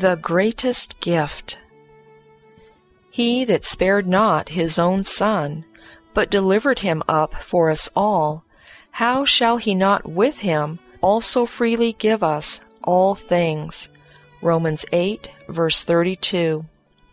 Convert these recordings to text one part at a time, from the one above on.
The greatest gift. He that spared not his own Son, but delivered him up for us all, how shall he not with him also freely give us all things? Romans 8, verse 32.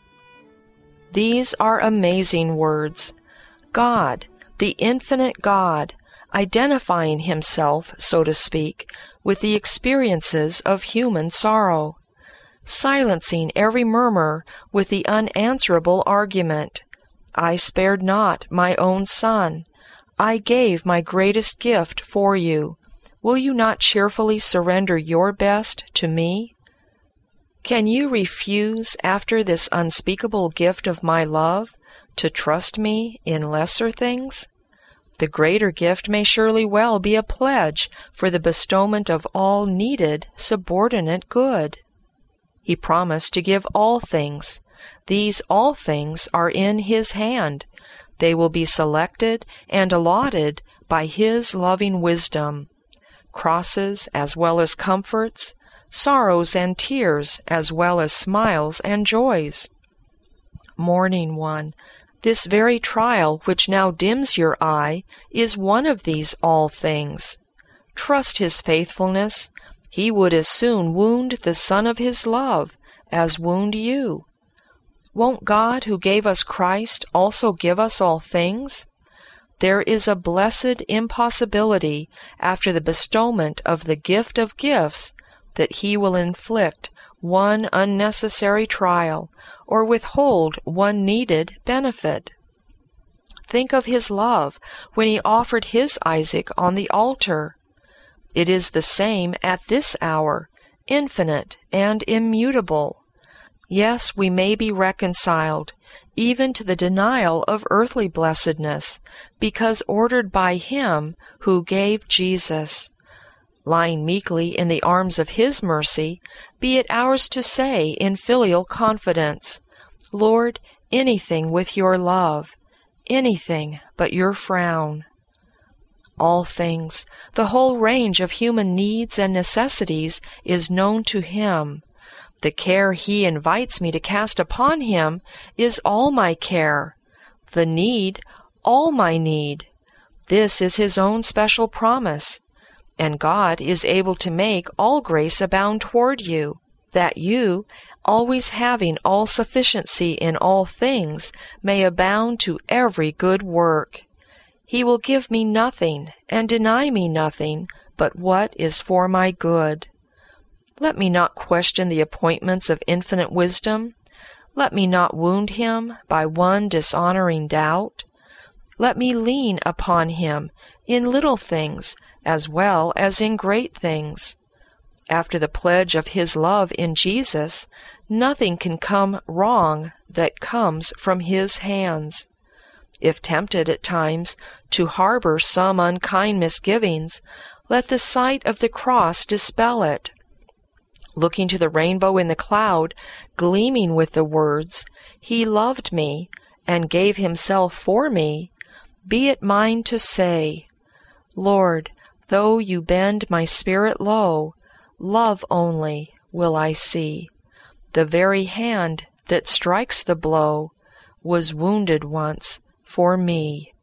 These are amazing words. God, the infinite God, identifying himself, so to speak, with the experiences of human sorrow, silencing every murmur with the unanswerable argument, I spared not my own Son. I gave my greatest gift for you. Will you not cheerfully surrender your best to me? Can you refuse, after this unspeakable gift of my love, to trust me in lesser things? The greater gift may surely well be a pledge for the bestowment of all needed subordinate good. He promised to give all things. These all things are in His hand. They will be selected and allotted by His loving wisdom. Crosses as well as comforts, sorrows and tears as well as smiles and joys. Mourning one, this very trial which now dims your eye is one of these all things. Trust His faithfulness. He would as soon wound the Son of His love as wound you. Won't God who gave us Christ also give us all things? There is a blessed impossibility after the bestowment of the gift of gifts that He will inflict one unnecessary trial or withhold one needed benefit. Think of His love when He offered His Isaac on the altar. It is the same at this hour, infinite and immutable. Yes, we may be reconciled, even to the denial of earthly blessedness, because ordered by Him who gave Jesus. Lying meekly in the arms of His mercy, be it ours to say in filial confidence, Lord, anything with your love, anything but your frown. All things, the whole range of human needs and necessities is known to Him. The care He invites me to cast upon Him is all my care. The need, all my need. This is His own special promise. And God is able to make all grace abound toward you, that you, always having all sufficiency in all things, may abound to every good work. He will give me nothing and deny me nothing but what is for my good. Let me not question the appointments of infinite wisdom. Let me not wound Him by one dishonoring doubt. Let me lean upon Him in little things as well as in great things. After the pledge of His love in Jesus, nothing can come wrong that comes from His hands. If tempted at times to harbor some unkind misgivings, let the sight of the cross dispel it. Looking to the rainbow in the cloud, gleaming with the words, He loved me and gave Himself for me, be it mine to say, Lord, though you bend my spirit low, love only will I see. The very hand that strikes the blow was wounded once for me.